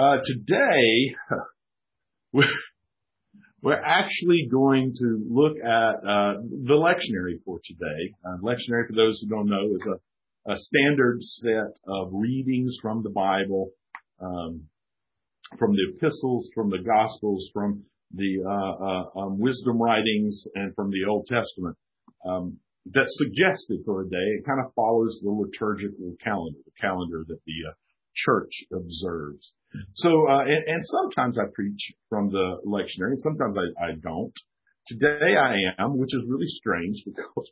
Today, we're, we're actually going to look at the lectionary for today. Lectionary, for those who don't know, is a standard set of readings from the Bible, from the epistles, from the Gospels, from the wisdom writings, and from the Old Testament. That's suggested for a day. It kind of follows the liturgical calendar, the calendar that the church observes. So, and sometimes I preach from the lectionary, and sometimes I don't. Today I am, which is really strange because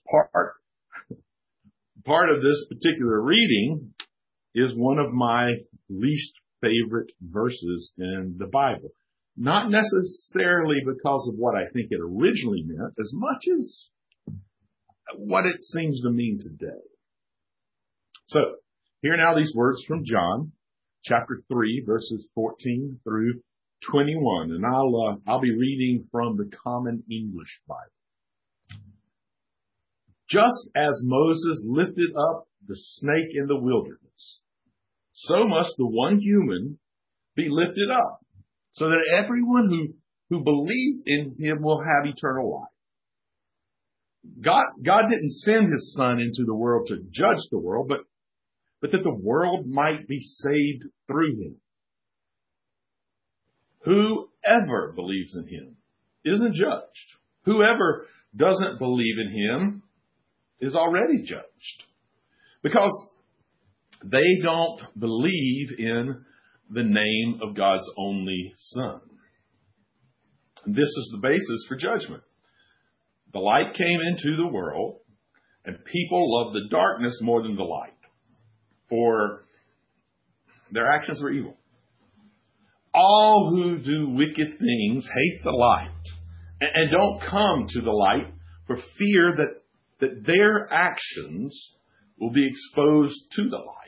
part of this particular reading is one of my least favorite verses in the Bible. Not necessarily because of what I think it originally meant, as much as what it seems to mean today. So, here now these words from John, chapter 3, verses 14 through 21. And I'll be reading from the Common English Bible. Just as Moses lifted up the snake in the wilderness, so must the one human be lifted up, so that everyone who believes in him will have eternal life. God didn't send his son into the world to judge the world, but that the world might be saved through him. Whoever believes in him isn't judged. Whoever doesn't believe in him is already judged, because they don't believe in the name of God's only Son. This is the basis for judgment. The light came into the world, and people loved the darkness more than the light, for their actions were evil. All who do wicked things hate the light and don't come to the light for fear that their actions will be exposed to the light.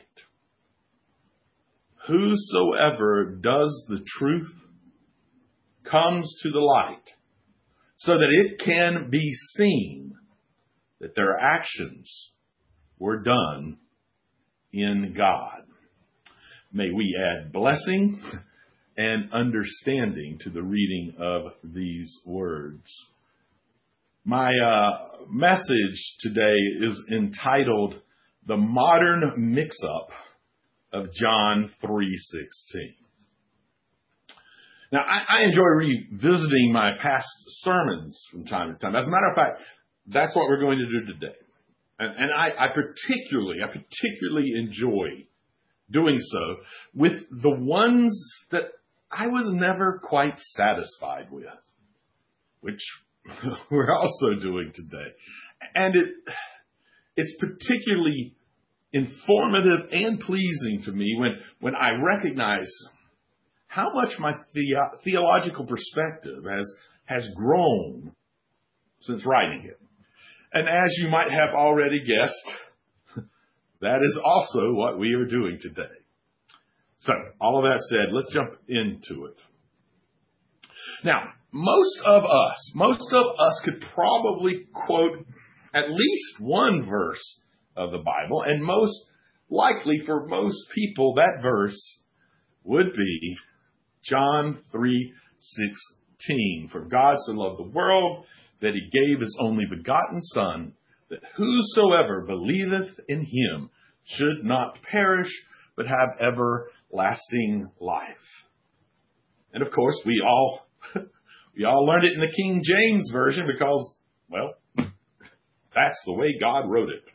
Whosoever does the truth comes to the light, so that it can be seen that their actions were done in God. May we add blessing and understanding to the reading of these words. My message today is entitled "The Modern Mix-Up of John 3:16." Now, I enjoy revisiting my past sermons from time to time. As a matter of fact, that's what we're going to do today. And I particularly enjoy doing so with the ones that I was never quite satisfied with, which we're also doing today. And it's particularly informative and pleasing to me when I recognize how much my theological perspective has grown since writing it. And as you might have already guessed, that is also what we are doing today. So, all of that said, let's jump into it. Now, most of us could probably quote at least one verse of the Bible, and most likely for most people, that verse would be John 3:16. For God so loved the world that he gave his only begotten Son, that whosoever believeth in him should not perish, but have everlasting life. And of course, we all learned it in the King James Version because, well, that's the way God wrote it.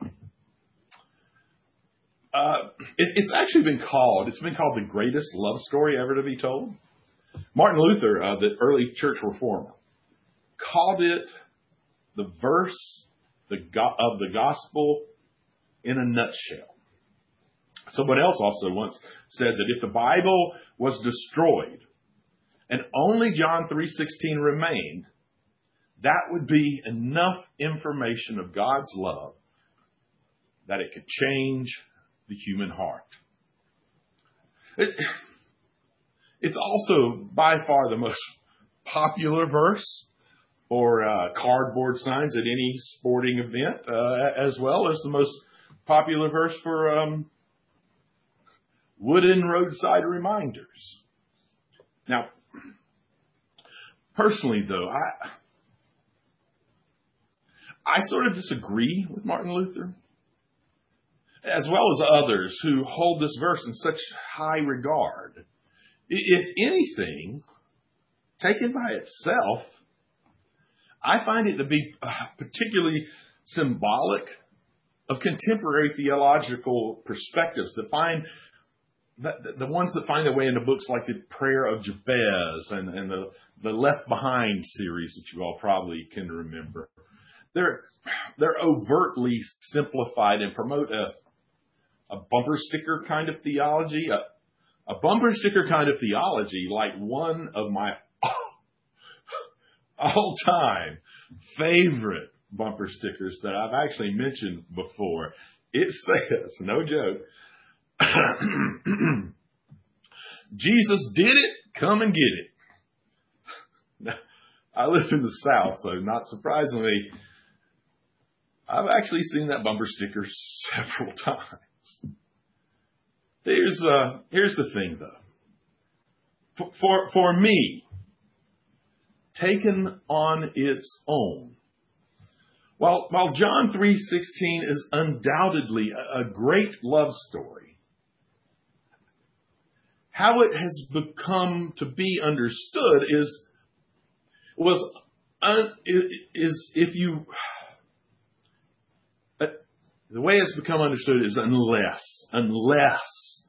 It's actually been called the greatest love story ever to be told. Martin Luther, the early church reformer, called it the verse of the gospel in a nutshell. Someone else also once said that if the Bible was destroyed and only John 3:16 remained, that would be enough information of God's love that it could change the human heart. It's also by far the most popular verse for cardboard signs at any sporting event, as well as the most popular verse for wooden roadside reminders. Now, personally, though, I sort of disagree with Martin Luther, as well as others who hold this verse in such high regard. If anything, taken by itself, I find it to be particularly symbolic of contemporary theological perspectives that find the ones that find their way into books like the Prayer of Jabez and the Left Behind series that you all probably can remember. They're overtly simplified and promote a bumper sticker kind of theology, a bumper sticker kind of theology, like one of my all-time favorite bumper stickers that I've actually mentioned before. It says, no joke, Jesus did it, come and get it. Now, I live in the South, so not surprisingly, I've actually seen that bumper sticker several times. Here's the thing, though. For me, taken on its own, while John 3:16 is undoubtedly a great love story, how it has become to be understood is the way it's become understood is unless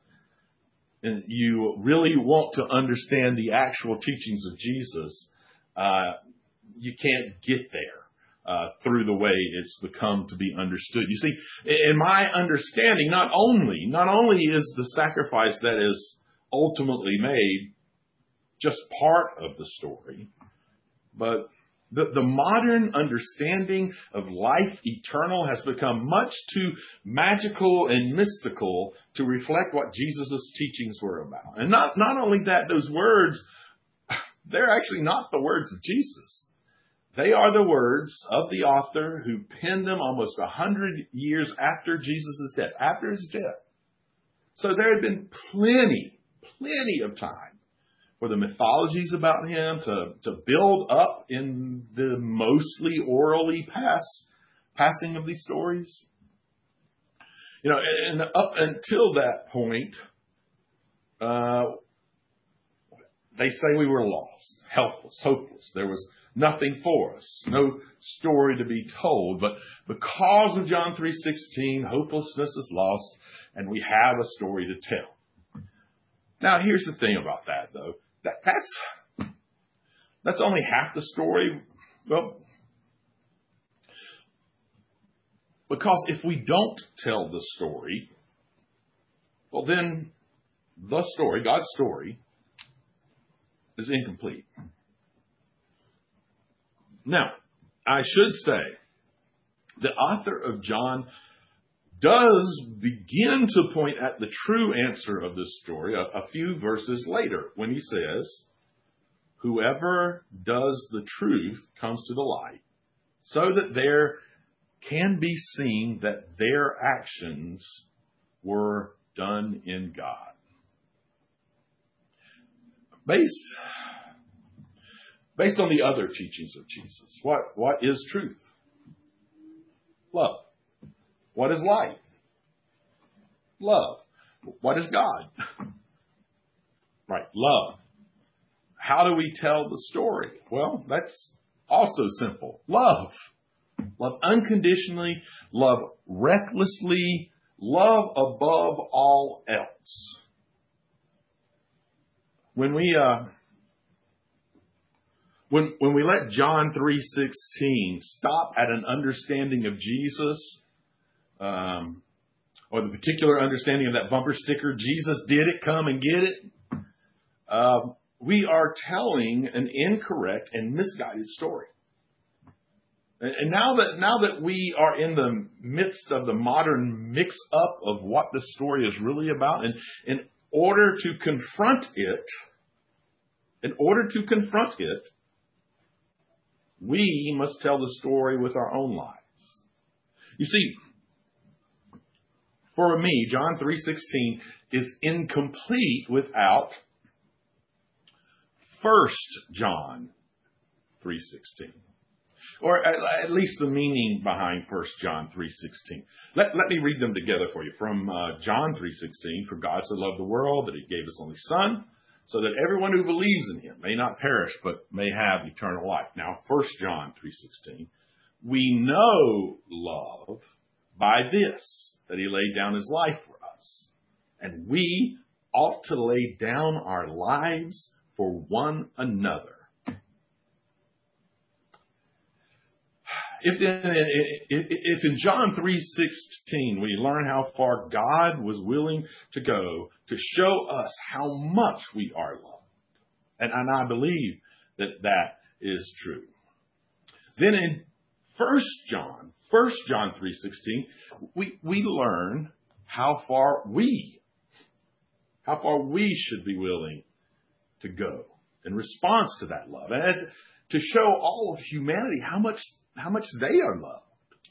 you really want to understand the actual teachings of Jesus, you can't get there through the way it's become to be understood. You see, in my understanding, not only is the sacrifice that is ultimately made just part of the story, but the modern understanding of life eternal has become much too magical and mystical to reflect what Jesus' teachings were about. And not only that, those words, they're actually not the words of Jesus. They are the words of the author who penned them almost 100 years after Jesus' death, after his death. So there had been plenty of time for the mythologies about him to build up in the mostly orally passing of these stories. You know, and up until that point, they say we were lost, helpless, hopeless. There was nothing for us, no story to be told. But because of John 3:16, hopelessness is lost, and we have a story to tell. Now, here's the thing about that, though. That's only half the story. Well, because if we don't tell the story, well, then the story, God's story, is incomplete. Now, I should say, the author of John does begin to point at the true answer of this story a few verses later when he says, whoever does the truth comes to the light, so that there can be seen that their actions were done in God. Based on the other teachings of Jesus, what is truth? Love. What is light? Love. What is God? Right, love. How do we tell the story? Well, that's also simple. Love. Love unconditionally. Love recklessly. Love above all else. When we let John 3:16 stop at an understanding of Jesus, or the particular understanding of that bumper sticker, Jesus did it, come and get it, we are telling an incorrect and misguided story. And now that we are in the midst of the modern mix-up of what the story is really about, and in order to confront it, we must tell the story with our own lives. You see, for me, John 3:16 is incomplete without 1 John 3:16. Or at least the meaning behind 1 John 3:16. Let me read them together for you. From John 3:16, for God so loved the world that he gave his only Son, so that everyone who believes in him may not perish, but may have eternal life. Now, 1 John 3:16, we know love by this, that he laid down his life for us. And we ought to lay down our lives for one another. If in John 3:16 we learn how far God was willing to go to show us how much we are loved, and I believe that is true, then in 1 John 3:16, we learn how far we should be willing to go in response to that love, and to show all of humanity how much they are loved.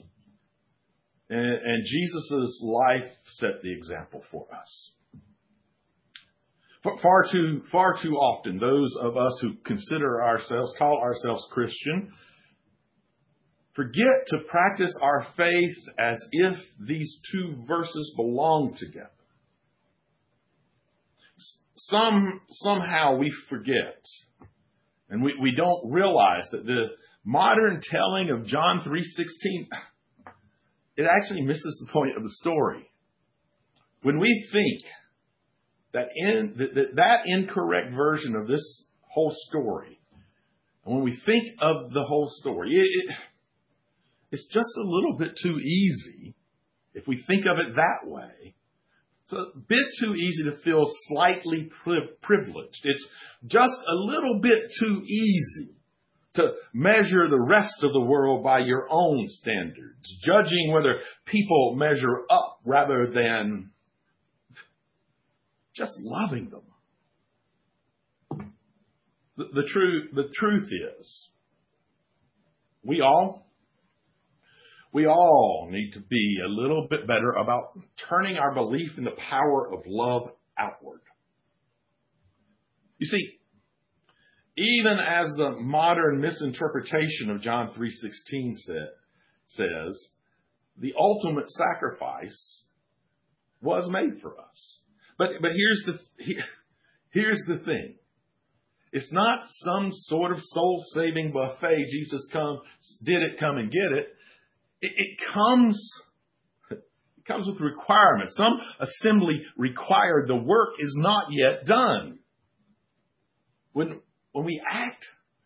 And Jesus' life set the example for us. Far too often, those of us who call ourselves Christian, forget to practice our faith as if these two verses belong together. Somehow we forget, and we don't realize that the modern telling of John 3:16, it actually misses the point of the story. When we think that incorrect version of this whole story, and when we think of the whole story, it's just a little bit too easy, if we think of it that way. It's a bit too easy to feel slightly privileged. It's just a little bit too easy to measure the rest of the world by your own standards, judging whether people measure up rather than just loving them. The truth is, we all need to be a little bit better about turning our belief in the power of love outward. You see, even as the modern misinterpretation of John 3:16 says, the ultimate sacrifice was made for us. But here's the thing. It's not some sort of soul-saving buffet. Jesus come and get it. It comes with requirements. Some assembly required. The work is not yet done. When we act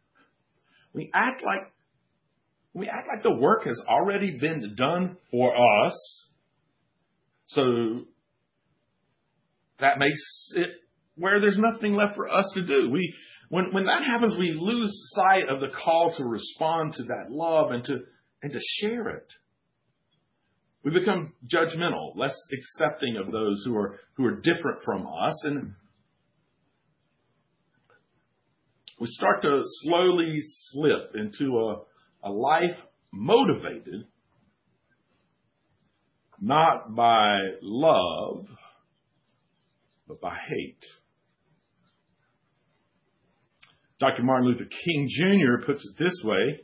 like the work has already been done for us, so that makes it where there's nothing left for us to do. When that happens, we lose sight of the call to respond to that love and to share it. We become judgmental, less accepting of those who are different from us, and we start to slowly slip into a life motivated not by love, but by hate. Dr. Martin Luther King Jr. puts it this way: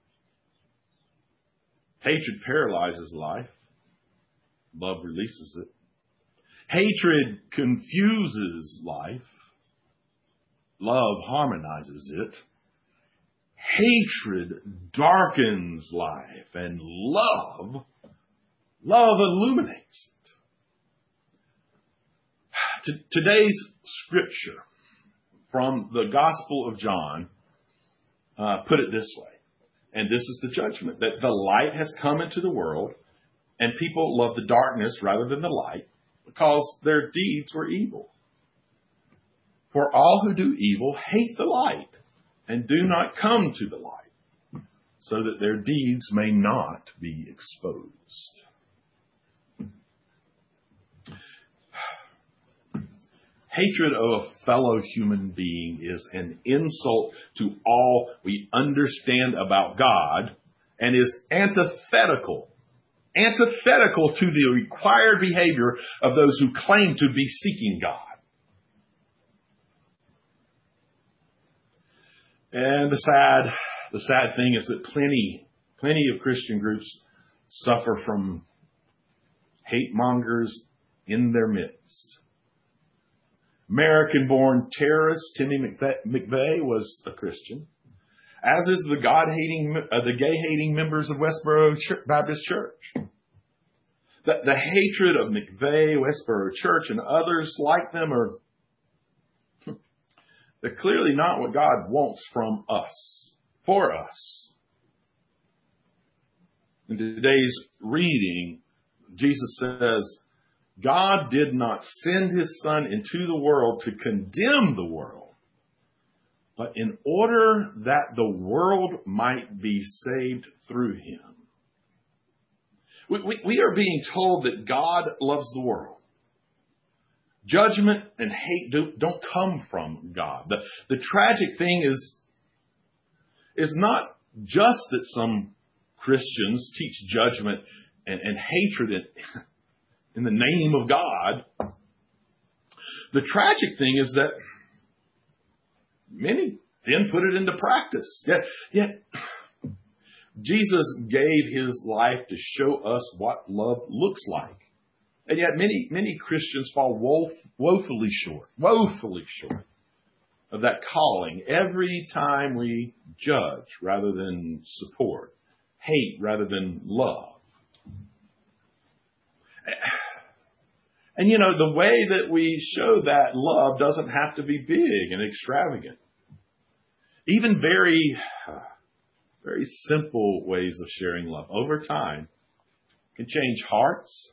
hatred paralyzes life. Love releases it. Hatred confuses life. Love harmonizes it. Hatred darkens life, and love illuminates it. Today's scripture from the Gospel of John put it this way, and this is the judgment, that the light has come into the world, and people love the darkness rather than the light, because their deeds were evil. For all who do evil hate the light and do not come to the light, so that their deeds may not be exposed. Hatred of a fellow human being is an insult to all we understand about God, and is antithetical to the required behavior of those who claim to be seeking God. And the sad thing is that plenty of Christian groups suffer from hate mongers in their midst. American-born terrorist Timmy McVeigh was a Christian, as is the gay-hating members of Westboro Baptist Church. The hatred of McVeigh, Westboro Church, and others like them they're clearly not what God wants from us, for us. In today's reading, Jesus says, God did not send his Son into the world to condemn the world, but in order that the world might be saved through him. We are being told that God loves the world. Judgment and hate don't come from God. The tragic thing is not just that some Christians teach judgment and hatred in the name of God. The tragic thing is that many then put it into practice. Yet Jesus gave his life to show us what love looks like. And yet many Christians fall woefully short of that calling every time we judge rather than support, hate rather than love. And the way that we show that love doesn't have to be big and extravagant. Even very, very simple ways of sharing love over time can change hearts,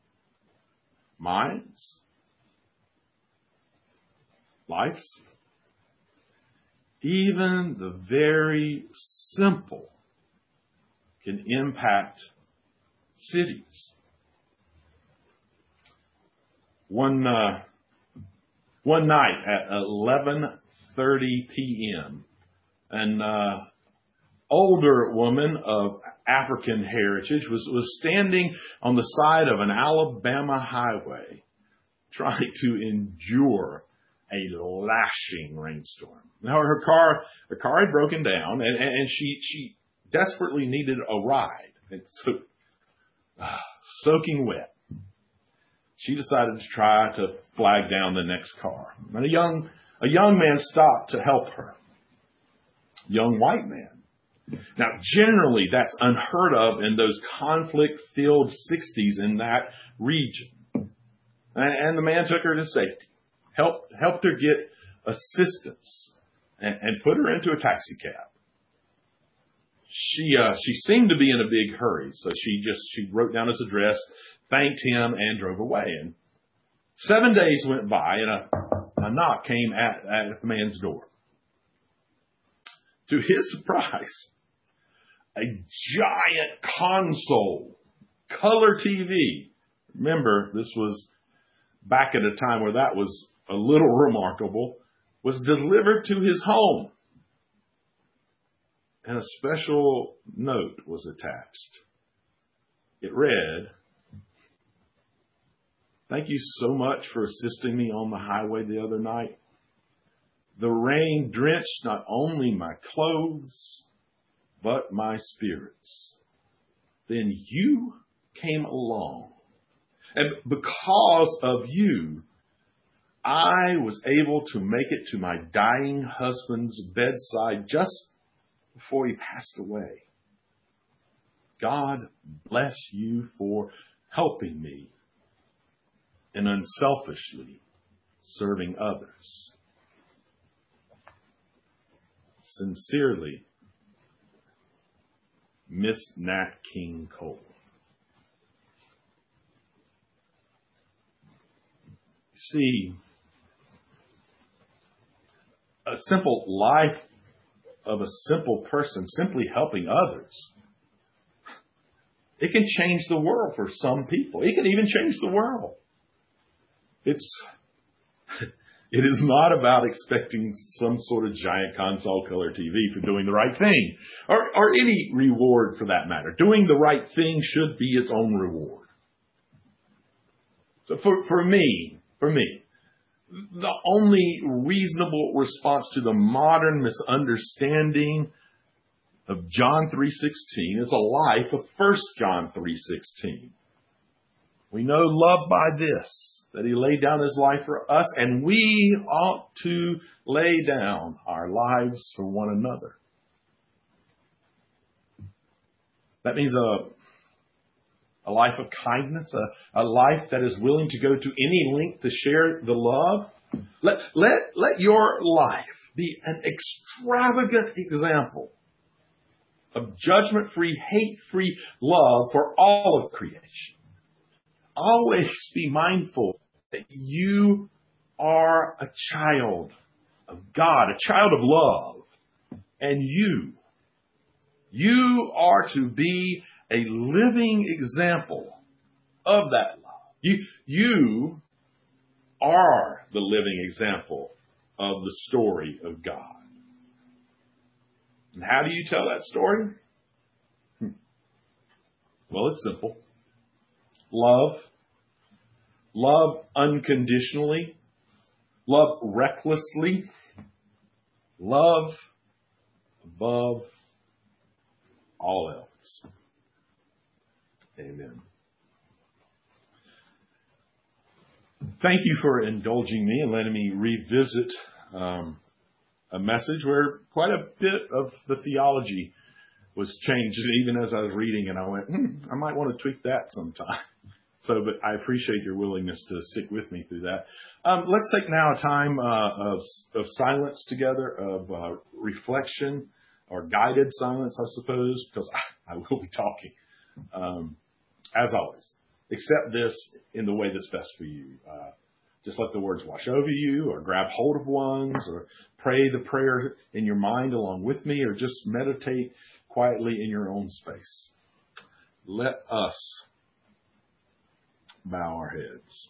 minds, lives. Even the very simple can impact cities. One night at 11:30 p.m., an older woman of African heritage was standing on the side of an Alabama highway trying to endure a lashing rainstorm. Now her car had broken down and she desperately needed a ride. And so, soaking wet, she decided to try to flag down the next car. And a young man stopped to help her. Young white man. Now, generally, that's unheard of in those conflict-filled 60s in that region. And the man took her to safety, helped her get assistance, and put her into a taxi cab. She seemed to be in a big hurry, so she wrote down his address, thanked him, and drove away. And 7 days went by, and a knock came at the man's door. To his surprise, a giant console, color TV. Remember, this was back at a time where that was a little remarkable, was delivered to his home. And a special note was attached. It read, "Thank you so much for assisting me on the highway the other night. The rain drenched not only my clothes, but my spirits. Then you came along. And because of you, I was able to make it to my dying husband's bedside just before he passed away. God bless you for helping me and unselfishly serving others. Sincerely, Miss Nat King Cole." See, a simple life of a simple person simply helping others, it can change the world for some people. It can even change the world. It is not about expecting some sort of giant console color TV for doing the right thing, or any reward for that matter. Doing the right thing should be its own reward. So for me, the only reasonable response to the modern misunderstanding of John 3:16 is a life of 1 John 3:16. We know love by this, that he laid down his life for us, and we ought to lay down our lives for one another. That means a life of kindness, a life that is willing to go to any length to share the love. Let your life be an extravagant example of judgment-free, hate-free love for all of creation. Always be mindful that you are a child of God, a child of love, and you are to be a living example of that love. You are the living example of the story of God. And how do you tell that story? Well, it's simple. Love. Love unconditionally. Love recklessly. Love above all else. Amen. Thank you for indulging me and letting me revisit a message where quite a bit of the theology was changed. Even as I was reading it, I went, I might want to tweak that sometime. But I appreciate your willingness to stick with me through that. Let's take now a time of silence together, of reflection, or guided silence, I suppose, because I will be talking. As always, accept this in the way that's best for you. Just let the words wash over you, or grab hold of ones, or pray the prayer in your mind along with me, or just meditate quietly in your own space. Let us bow our heads.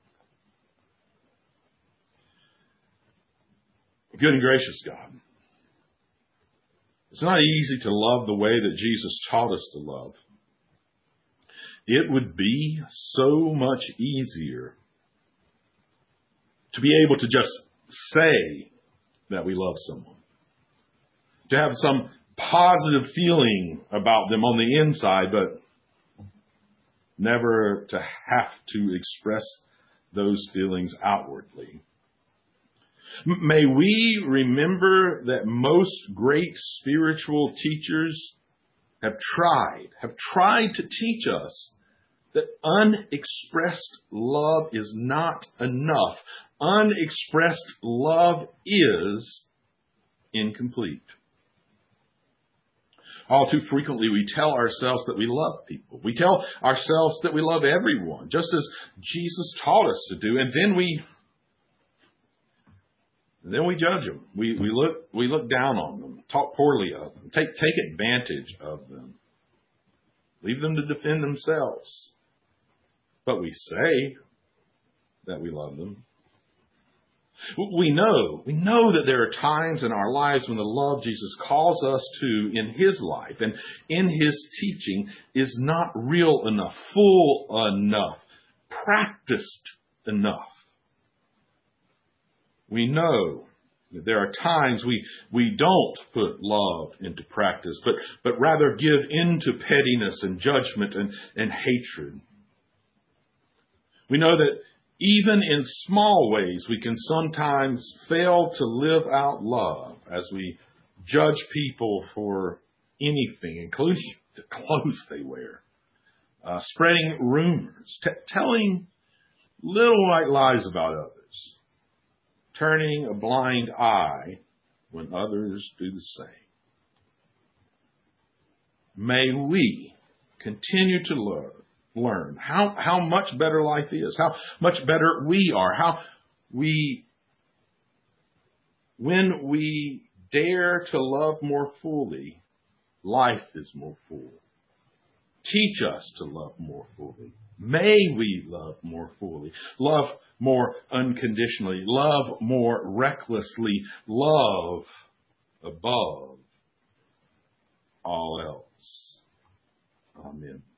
Good and gracious God, it's not easy to love the way that Jesus taught us to love. It would be so much easier to be able to just say that we love someone, to have some positive feeling about them on the inside, but never to have to express those feelings outwardly. May we remember that most great spiritual teachers have tried to teach us that unexpressed love is not enough. Unexpressed love is incomplete. All too frequently, we tell ourselves that we love people. We tell ourselves that we love everyone, just as Jesus taught us to do, and then we judge them. We look down on them, talk poorly of them, take advantage of them, leave them to defend themselves. But we say that we love them. We know that there are times in our lives when the love Jesus calls us to in His life and in His teaching is not real enough, full enough, practiced enough. We know that there are times we don't put love into practice, but rather give into pettiness and judgment and hatred. We know that even in small ways, we can sometimes fail to live out love as we judge people for anything, including the clothes they wear, spreading rumors, telling little white lies about others, turning a blind eye when others do the same. May we continue to learn how much better life is, how much better we are, when we dare to love more fully, life is more full. Teach us to love more fully. May we love more fully, love more unconditionally, love more recklessly, love above all else. Amen.